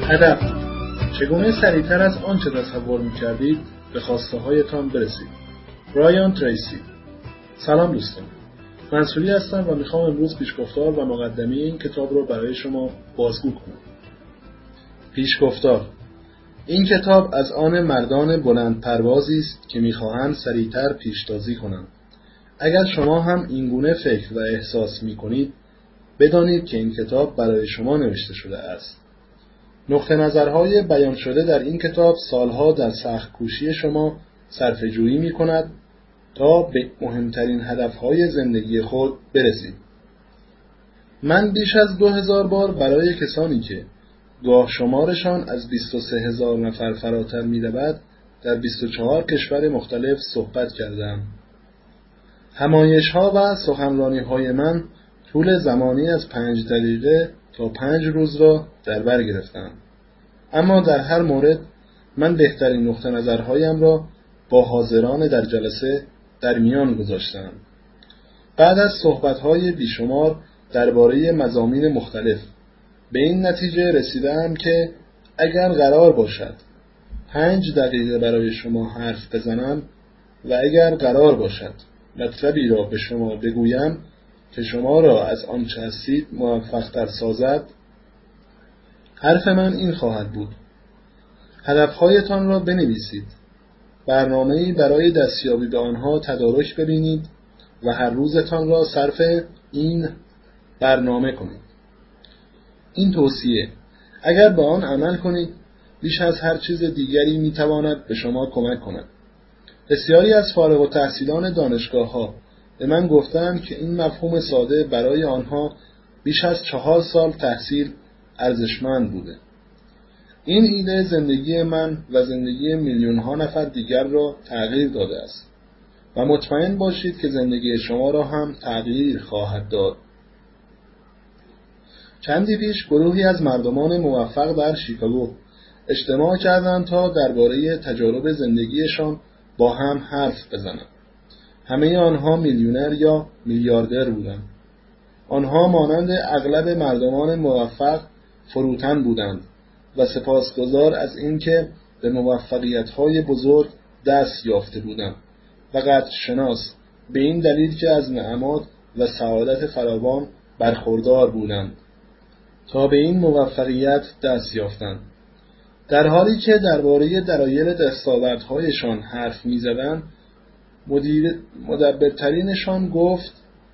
هدف: چگونه سریعتر از آنچه تصور می‌کردید به خواسته‌هایتان برسید. برایان تریسی. سلام دوستان، منصوری هستم و میخوام امروز پیشگفتار و مقدمه این کتاب رو برای شما بازگو کنم. پیشگفتار: این کتاب از آن مردان بلند پروازی است که میخواهند سریعتر پیشتازی کنند. اگر شما هم این گونه فکر و احساس میکنید، بدانید که این کتاب برای شما نوشته شده است. نقطه نظرهای بیان شده در این کتاب سالها در سخت کوشی شما صرفه‌جویی میکند تا به مهمترین هدفهای زندگی خود برسید. من بیش از 2000 بار برای کسانی که گاه شمارشان از 23000 نفر فراتر می‌رود در 24 کشور مختلف صحبت کردم. همایش‌ها و سخنرانی‌های من طول زمانی از 5 دقیقه تا 5 روز را در بر گرفتند. اما در هر مورد من بهترین نقطه نظرهایم را با حاضران در جلسه در میان گذاشتم. بعد از صحبت‌های بیشمار درباره مضامین مختلف به این نتیجه رسیدم که اگر قرار باشد 5 دقیقه برای شما حرف بزنم و اگر قرار باشد مطلبی را به شما بگویم که شما را از آنچه هستید موفق‌تر سازد، حرف من این خواهد بود: هدف‌هایتان را بنویسید، برنامه‌ای برای دستیابی به آنها تدارک ببینید و هر روزتان را صرف این برنامه کنید. این توصیه اگر به آن عمل کنید بیش از هر چیز دیگری میتواند به شما کمک کند. بسیاری از فارغ التحصیلان دانشگاه‌ها به من گفتند که این مفهوم ساده برای آنها بیش از 4 سال تحصیل ارزشمند بوده. این ایده زندگی من و زندگی میلیون‌ها نفر دیگر را تغییر داده است و مطمئن باشید که زندگی شما را هم تغییر خواهد داد. چندی پیش گروهی از مردمان موفق در شیکاگو اجتماع کردند تا درباره تجارب زندگیشان با هم حرف بزنند. همه آنها میلیونر یا میلیاردر بودند. آنها مانند اغلب مردمان موفق فروتن بودند و سپاسگزار از اینکه به موفقیت‌های بزرگ دست یافته بودند و قدرشناس به این دلیل که از نعمات و سعادت فراوان برخوردار بودند تا به این موفقیت دست یافتند. در حالی که درباره دلایل دستاوردهایشان حرف می‌زدند، مدبرترینشان گفت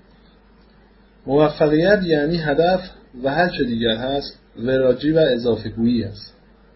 موفقیت یعنی هدف و هر چه دیگر هست وراجی و اضافه‌گویی است.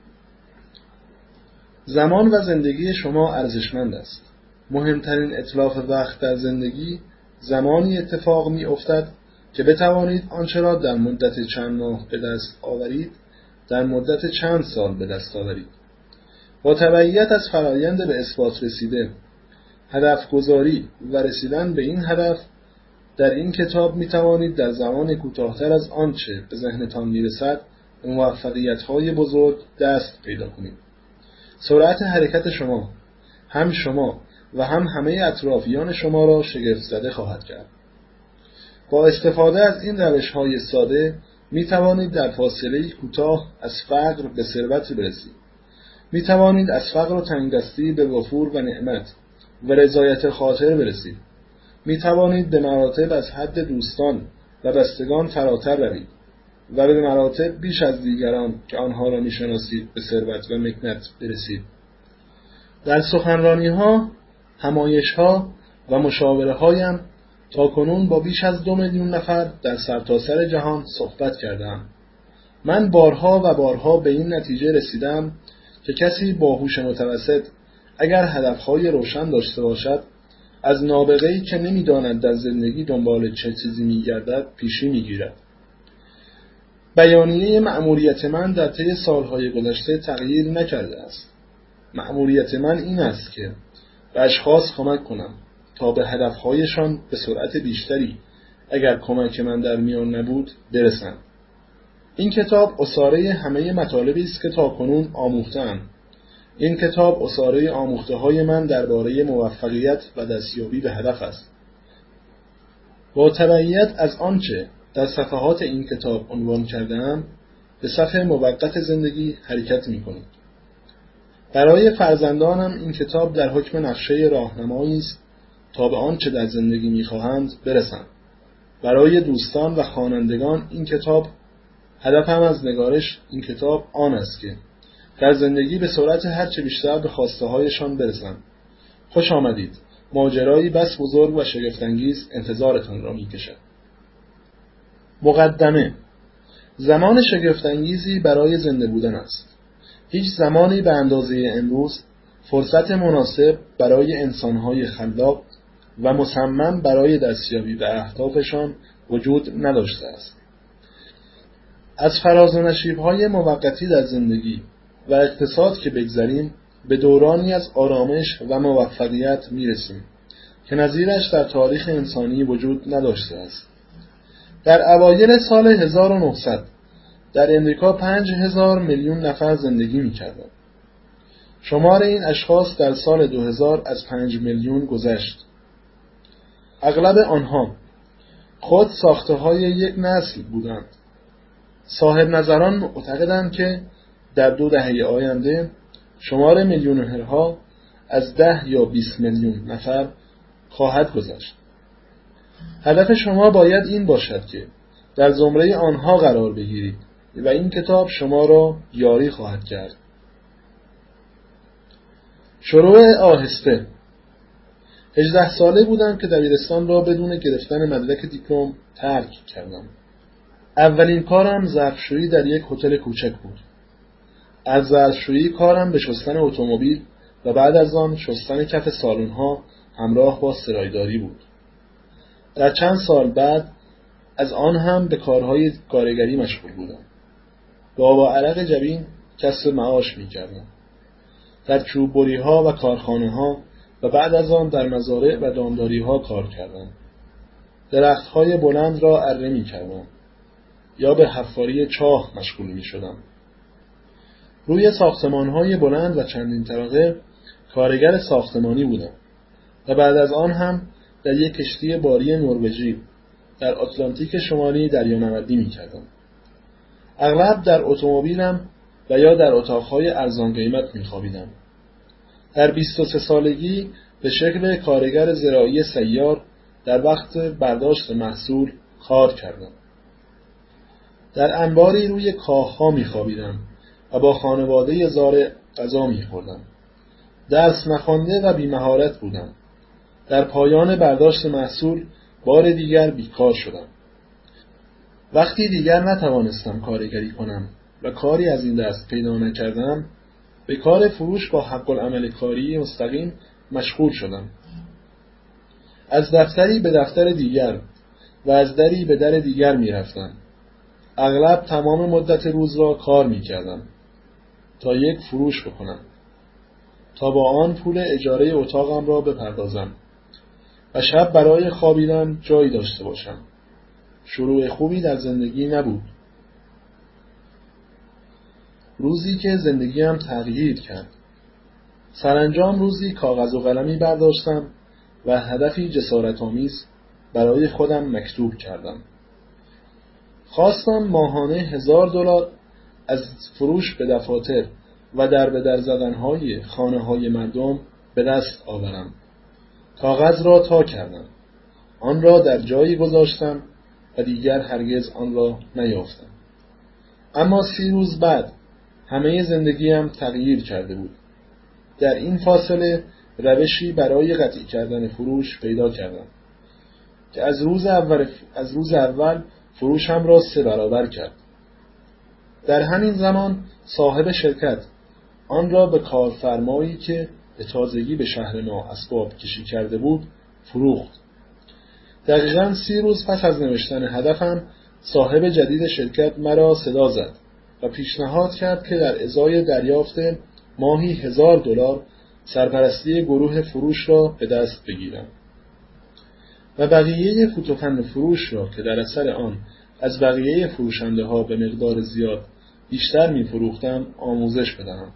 زمان و زندگی شما ارزشمند است. مهمترین اتلاف وقت در زندگی زمانی اتفاق می‌افتد که بتوانید آنچه را در مدت چند ماه به دست آورید در مدت چند سال به دست آورید. با تبعیت از فرایند به اثبات رسیده، هدف گذاری و رسیدن به این هدف در این کتاب می توانید در زمان کوتاه‌تر از آنچه به ذهنتان میرسد به موفقیت‌های بزرگ دست پیدا کنید. سرعت حرکت شما و هم همه اطرافیان شما را شگفت‌زده خواهد کرد. با استفاده از این روش‌های ساده می توانید در فاصله کوتاه از فقر به ثروت برسید. می توانید از فقر و تنگدستی به وفور و نعمت و رضایت خاطر برسید. می توانید به مراتب از حد دوستان و بستگان فراتر روید و به مراتب بیش از دیگران که آنها را می شناسید به ثروت و مکنت برسید. در سخنرانی‌ها، همایش‌ها و مشاوره‌هایم تاکنون با بیش از 2 میلیون نفر در سرتاسر جهان صحبت کردم. من بارها و بارها به این نتیجه رسیدم که کسی با هوش متوسط اگر هدفهای روشن داشته باشد، از نابغه‌ای که نمی‌داند در زندگی دنبال چه چیزی می‌گردد پیشی می‌گیرد. بیانیه مأموریت من در طی سالهای گذشته تغییر نکرده است. مأموریت من این است که به اشخاص کمک کنم تا به هدفهایشان به سرعت بیشتری، اگر کمک من در میان نبود، برسند. این کتاب عصاره همه مطالبی است که تاکنون آموخته‌ام. این کتاب عصاره آموخته‌های من درباره موفقیت و دستیابی به هدف است. با تبعیت از آنچه در صفحات این کتاب عنوان کرده‌ام، به صف موقت زندگی حرکت می‌کنید. برای فرزندانم این کتاب در حکم نقشه راهنمایی است تا به آنچه در زندگی می‌خواهند برسند. برای دوستان و خوانندگان این کتاب، هدفم از نگارش این کتاب آن است که در زندگی به سرعت هرچه بیشتر به خواسته هایشان برسند. خوش آمدید. ماجرایی بس بزرگ و شگفت‌انگیز انتظارتان را می‌کشد. مقدمه. زمان شگفت‌انگیزی برای زنده بودن است. هیچ زمانی به اندازه امروز فرصت مناسب برای انسان‌های خلاق و مصمم برای دستیابی به اهدافشان وجود نداشته است. از فراز و نشیب‌های موقتی در زندگی و اقتصاد که بگذریم، به دورانی از آرامش و موفقیت می‌رسیم که نظیرش در تاریخ انسانی وجود نداشته است. در اوایل سال 1900 در امریکا 5,000 میلیون نفر زندگی می‌کردند. شمار این اشخاص در سال 2000 از 5 میلیون گذشت. اغلب آنها خود ساخته‌های یک نسل بودند. صاحب نظران معتقدند که در 2 دهه آینده شمار میلیونرها از 10 یا 20 میلیون نفر خواهد گذشت. هدف شما باید این باشد که در زمره آنها قرار بگیرید و این کتاب شما را یاری خواهد کرد. شروع آهسته. 18 ساله بودم که دبیرستان را بدون گرفتن مدرک دیپلم ترک کردم. اولین کارم ظرفشویی در یک هتل کوچک بود. از ظرفشویی کارم به شستن اتومبیل و بعد از آن شستن کف سالن‌ها همراه با سرایداری بود. در چند سال بعد از آن هم به کارهای کارگری مشغول بودم. با عرق جبین کسب معاش می‌کردم. در چوببری‌ها و کارخانه‌ها و بعد از آن در مزارع و دامداری‌ها کار کردم. درخت‌های بلند را اره می‌کردم یا به حفاری چاه مشغول می‌شدم. روی ساختمان‌های بلند و چندین طبقه کارگر ساختمانی بودم و بعد از آن هم در یک کشتی باری نروژی در آتلانتیک شمالی دریانوردی می‌کردم. اغلب در اتومبیلم و یا در اتاق‌های ارزان قیمت می‌خوابیدم. در 23 سالگی به شکل کارگر زراعی سیار در وقت برداشت محصول کار کردم. در انباری روی کاخ‌ها می‌خوابیدم و با خانواده زار غذا می‌خوردم. درس نخوانده و بی‌مهارت بودم. در پایان برداشت محصول بار دیگر بیکار شدم. وقتی دیگر نتوانستم کارگری کنم و کاری از این دست پیدا نکردم، به کار فروش با حق العمل کاری مستقیم مشغول شدم. از دفتری به دفتر دیگر و از دری به در دیگر می رفتم. اغلب تمام مدت روز را کار می کردم تا یک فروش بکنم، تا با آن پول اجاره اتاقم را بپردازم و شب برای خوابیدن جایی داشته باشم. شروع خوبی در زندگی نبود. روزی که زندگیم تغییر کرد. سرانجام روزی کاغذ و قلمی برداشتم و هدفی جسارت‌آمیز برای خودم مکتوب کردم. خواستم ماهانه $1000 از فروش به دفاتر و در به در زدن‌های خانه‌های مردم به دست آورم. کاغذ را تا کردم. آن را در جایی گذاشتم و دیگر هرگز آن را نیافتم. اما 30 روز بعد همه زندگیم تغییر کرده بود. در این فاصله روشی برای قطعی کردن فروش پیدا کردم که از روز اول فروشم را 3 برابر کرد. در همین زمان صاحب شرکت آن را به کارفرمایی که به تازگی به شهر ما اسباب کشی کرده بود فروخت. دقیقاً 30 روز پس از نوشتن هدفم صاحب جدید شرکت مرا صدا زد و پیشنهاد کرد که در ازای دریافت ماهی $1000 سرپرستی گروه فروش را به دست بگیرم و بقیه فوتوفن فروش را که در اثر آن از بقیه فروشنده ها به مقدار زیاد بیشتر می فروختم آموزش بدهم.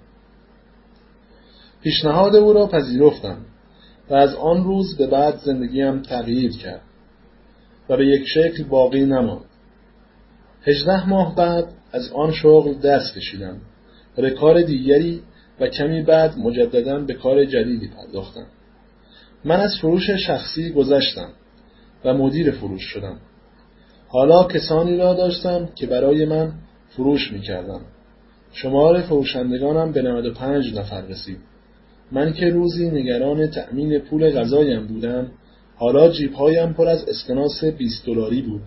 پیشنهاد او را پذیرفتم و از آن روز به بعد زندگیم تغییر کرد و به یک شکل باقی نماند. 18 ماه بعد از آن شغل دست کشیدم و به کار دیگری و کمی بعد مجددا به کار جدیدی پرداختم. من از فروش شخصی گذشتم و مدیر فروش شدم. حالا کسانی را داشتم که برای من فروش می‌کردند. شمار فروشندگانم به 95 نفر رسید. من که روزی نگران تأمین پول غذایم بودم، حالا جیب‌هایم پر از اسکناس 20 دلاری بود.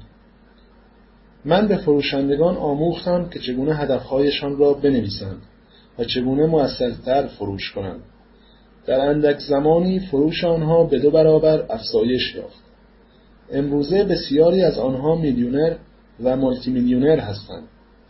من به فروشندگان آموختم که چگونه هدف‌هایشان را بنویسند و چگونه مؤثرتر فروش کنند. در اندک زمانی فروش آنها به 2 برابر افزایش یافت. امروزه بسیاری از آنها میلیونر و مولتی میلیونر هستند.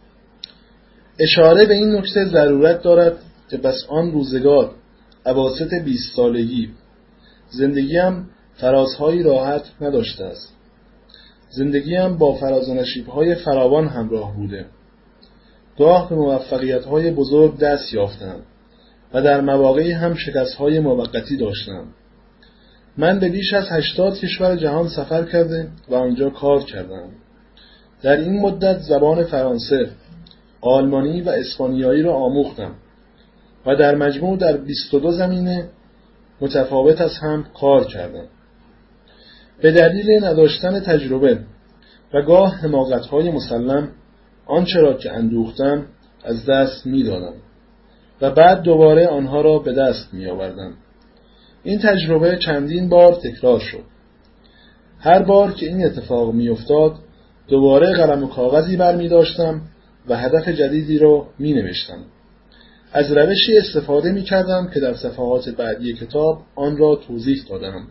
اشاره به این نکته ضرورت دارد که پس آن روزگار اواسط 20 سالگی زندگیم فرازهایی راحت نداشته است. زندگیم با فراز و نشیب‌های فراوان همراه بوده. گاه به موفقیت‌های بزرگ دست یافتم و در مواقعی هم شکست‌های موقتی داشتم. من به بیش از 80 کشور جهان سفر کرده و آنجا کار کردم. در این مدت زبان فرانسه، آلمانی و اسپانیایی را آموختم و در مجموع در 22 زمینه متفاوت از هم کار کردم. به دلیل نداشتن تجربه و گاه حماقت‌های مسلم آنچه را که اندوختم از دست می‌دادم و بعد دوباره آنها را به دست می‌آوردم. این تجربه چندین بار تکرار شد. هر بار که این اتفاق می‌افتاد دوباره قلم و کاغذی برمی‌داشتم و هدف جدیدی را می‌نوشتم. از روشی استفاده می‌کردم که در صفحات بعدی کتاب آن را توضیح دادم.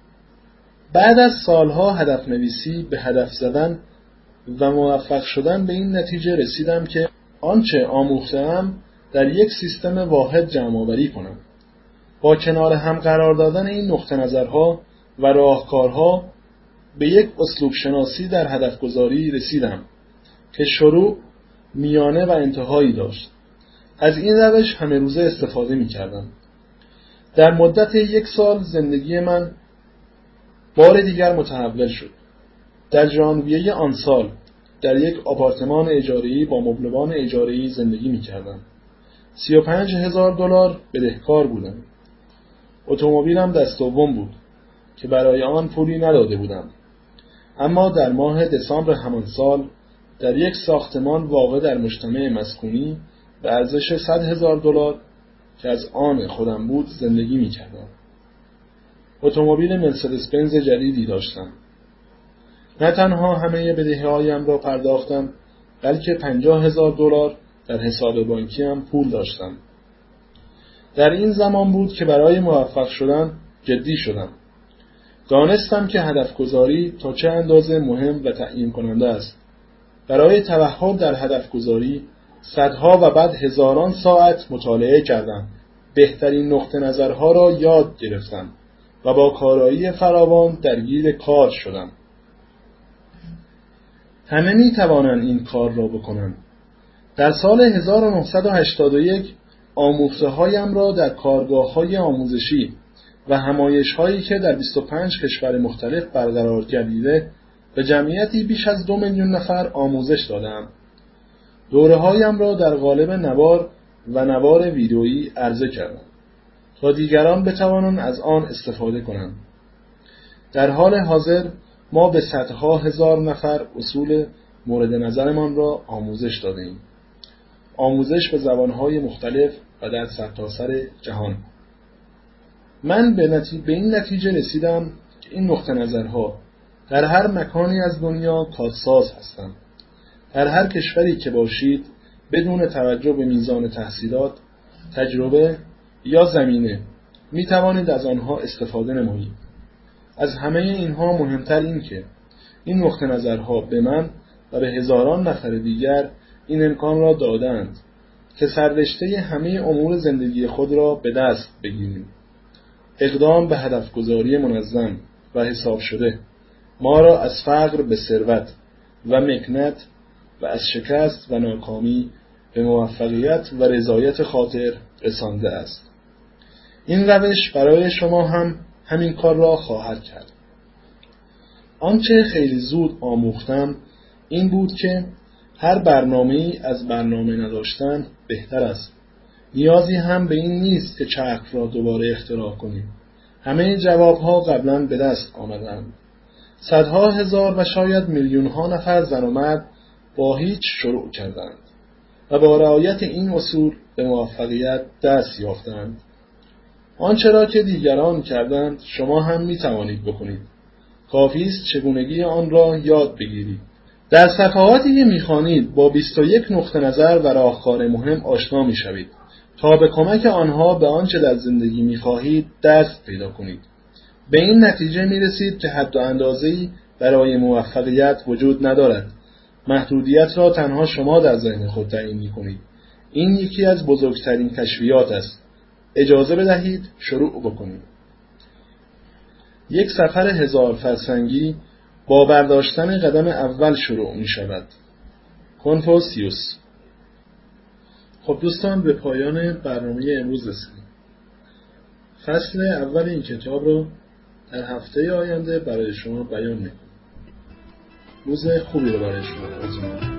بعد از سالها هدف نویسی به هدف زدن و موفق شدن به این نتیجه رسیدم که آنچه آموخته‌ام در یک سیستم واحد جمع‌آوری کنم. با کنار هم قرار دادن این نقطه نظرها و راهکارها به یک اسلوب شناسی در هدف گذاری رسیدم که شروع، میانه و انتهایی داشت. از این روش همه روزه استفاده می کردم. در مدت 1 سال زندگی من بار دیگر متحول شد. در ژانویه آن سال در یک آپارتمان اجاره‌ای با مبلمان اجاره‌ای زندگی می کردم. 35,000 دلار بدهکار بودم. اتومبیلم دست دوم بود که برای آن پولی نداده بودم. اما در ماه دسامبر همان سال در یک ساختمان واقع در مجتمع مسکونی به ارزش 100,000 دلار که از آن خودم بود زندگی می کردم. اتومبیل مرسدس بنز جدیدی داشتم. نه تنها همه بدهی‌هایم را پرداختم، بلکه 50,000 دلار در حساب بانکیم پول داشتم. در این زمان بود که برای موفق شدن جدی شدم. دانستم که هدف گذاری تا چه اندازه مهم و تعیین کننده است. برای توهم در هدف گذاری صدها و بعد هزاران ساعت مطالعه کردم. بهترین نقطه نظرها را یاد گرفتم و با کارایی فراوان درگیر کار شدم. همه می توانند این کار را بکنند. در سال 1981 آموخته‌هایم را در کارگاه‌های آموزشی و همایش‌هایی که در 25 کشور مختلف برقرار گردیده به جمعیتی بیش از 2 میلیون نفر آموزش دادم. دوره‌هایم را در قالب نوار و نوار ویدئویی عرضه کردم تا دیگران بتوانند از آن استفاده کنند. در حال حاضر ما به صدها هزار نفر اصول مورد نظرمان را آموزش دادیم. آموزش به زبانهای مختلف و در سرتاسر جهان. من به این نتیجه رسیدم که این نقطه نظرها در هر مکانی از دنیا کارساز هستند. در هر کشوری که باشید بدون توجه به میزان تحصیلات، تجربه یا زمینه می توانید از آنها استفاده نمایید. از همه اینها مهمتر این که این نقطه نظرها به من و به هزاران نفر دیگر این امکان را دادند که سررشته همه امور زندگی خود را به دست بگیریم. اقدام به هدف گذاری منظم و حساب شده ما را از فقر به ثروت و مکنت و از شکست و ناکامی به موفقیت و رضایت خاطر رسانده است. این روش برای شما هم همین کار را خواهد کرد. آنچه خیلی زود آموختم این بود که هر برنامه‌ای از برنامه نداشتن بهتر است. نیازی هم به این نیست که چرخ را دوباره اختراع کنیم. همه جوابها قبلا به دست آمدند. صدها هزار و شاید میلیون‌ها نفر زن و مرد با هیچ شروع کردند و با رعایت این اصول به موفقیت دست یافتند. آنچه را که دیگران کردند شما هم می توانید بکنید. کافی است چگونگی آن را یاد بگیرید. در صفحاتی که می‌خوانید با 21 نقطه نظر و راهکار مهم آشنا می‌شوید تا به کمک آنها به آنچه در زندگی می‌خواهید دست پیدا کنید. به این نتیجه می‌رسید که حد و اندازه‌ای برای موفقیت وجود ندارد. محدودیت را تنها شما در ذهن خود تعیین می‌کنید. این یکی از بزرگترین کشفیات است. اجازه بدهید شروع بکنید. یک سفر 1000 فرسنگی با برداشتن قدم اول شروع می شود. کنفوسیوس. خب دوستان، به پایان برنامه امروز رسیدیم. فصل اول این کتاب رو در هفته آینده برای شما بیان می‌کنم. روز خوبی رو برای شما آرزو می‌کنم.